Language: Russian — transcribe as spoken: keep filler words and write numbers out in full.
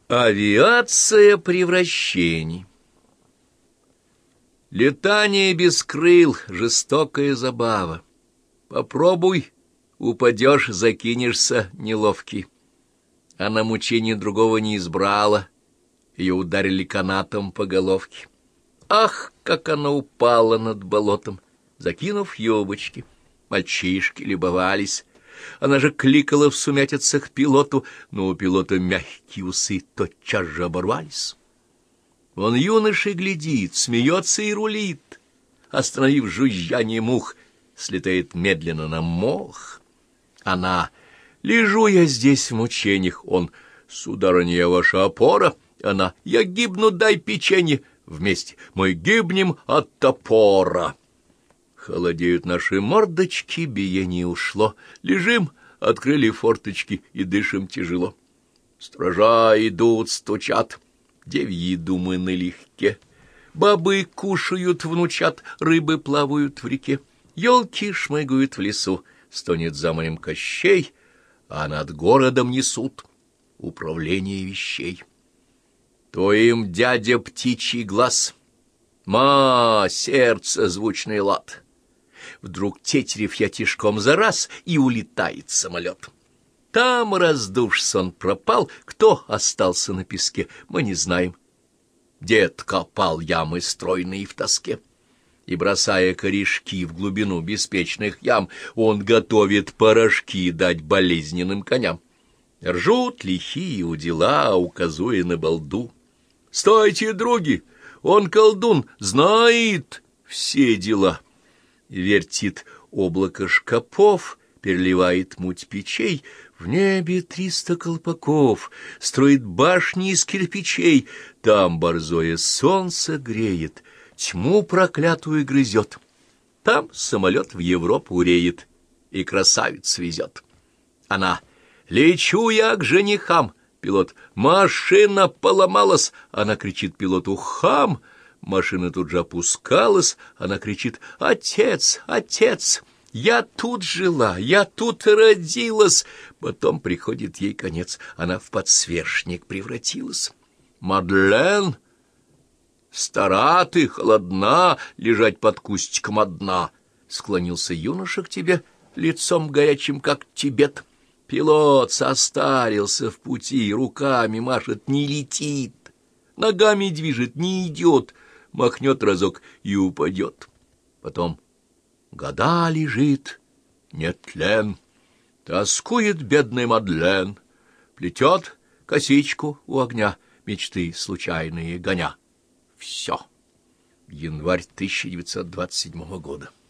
Авиация превращений. Летание без крыл — жестокая забава. Попробуй, упадешь, закинешься неловкий. Она мучения другого не избрала, ее ударили канатом по головке. Ах, как она упала над болотом, закинув юбочки. Мальчишки любовались. Она же кликала в сумятицах пилоту, но у пилота мягкие усы тотчас же оборвались. Он юношей глядит, смеется и рулит. Остановив жужжание мух, слетает медленно на мох. Она: лежу я здесь в мучениях. Он: сударыня, я ваша опора. Она: я гибну, дай печенье. Вместе: мы гибнем от топора. Холодеют наши мордочки, биение ушло. Лежим, открыли форточки и дышим тяжело. Стража идут, стучат, девьи думы налегке. Бабы кушают внучат, рыбы плавают в реке. Ёлки шмыгают в лесу, стонет за морем Кощей, а над городом несут управление вещей. То им дядя птичий глаз, ма, сердце звучный лад. Вдруг тетерев я тишком за раз, и улетает самолет. Там, раздувшись, он пропал. Кто остался на песке, мы не знаем. Дед копал ямы стройные в тоске, и, бросая корешки в глубину беспечных ям, он готовит порошки дать болезненным коням. Ржут лихие удила, указуя на балду. «Стойте, други! Он колдун, знает все дела!» Вертит облако шкапов, переливает муть печей. В небе триста колпаков, строит башни из кирпичей. Там борзое солнце греет, тьму проклятую грызет. Там самолет в Европу реет и красавиц везет. Она: лечу я к женихам. Пилот: машина поломалась. Она кричит пилоту: хам. Машина тут же опускалась. Она кричит: отец, отец, я тут жила, я тут родилась. Потом приходит ей конец, она в подсвечник превратилась. Мадлен, стара ты, холодна, лежать под кустиком одна. Склонился юноша к тебе, лицом горячим, как Тибет. Пилот состарился в пути, руками машет, не летит, ногами движет, не идет, махнет разок и упадет. Потом года лежит, нет тлен, тоскует бедный Мадлен, плетет косичку у огня, мечты случайные гоня. Все. Январь тысяча девятьсот двадцать седьмого года.